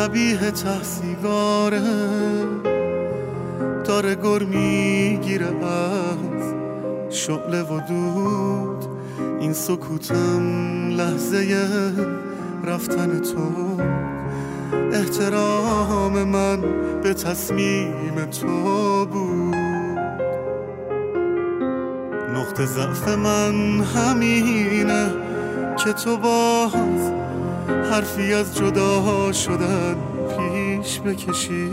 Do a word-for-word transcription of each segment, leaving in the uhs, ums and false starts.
شبیه ته سیگاره داره گر میگیره از شعله و دود. این سکوتم لحظه رفتن تو، احترام من به تصمیم تو بود. نقطه ضعف من همینه که تو باز حرفی از جدا شدن پیش بکشی،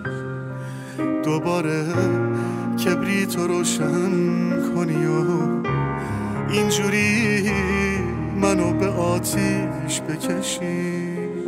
دوباره کبریت رو روشن کنی و اینجوری منو به آتیش بکشی.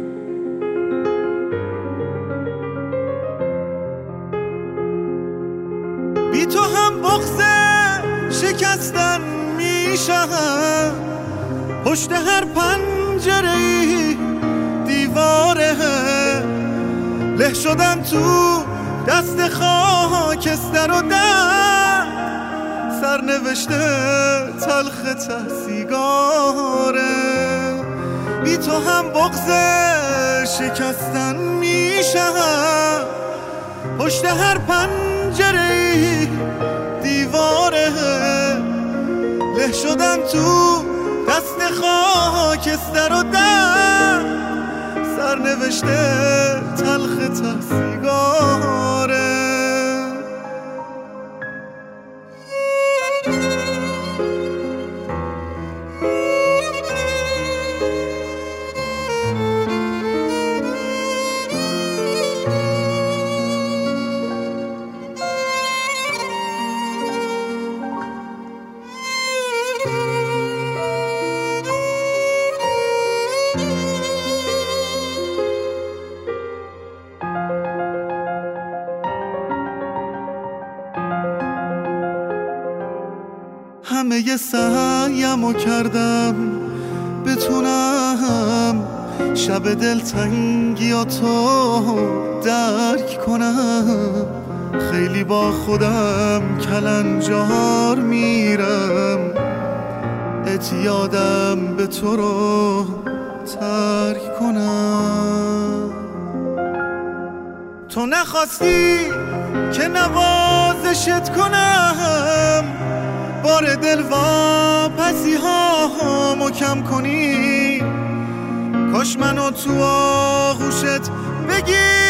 بی تو هم بغض شکستن میشم، پشت هر پنجره‌ای دیواره له شدم تو دست خاکستر و در سرنوشته تلخ ته سیگاره. بی تو هم بغض شکستن میشم، پشت هر پنجره‌ای دیواره له شدم تو دست خاکستر و در سرنوشته تلخ ته سیگاره. همه ی سعیمو کردم بتونم شب دلتنگیاتو درک کنم. خیلی با خودم کلنجار میرم، اعتیادم به تو رو ترک کنم. تو نخواستی که نوازشت کنم، بار دل واپسی هامو کم کنی. کاش منو تو آغوشت بگیر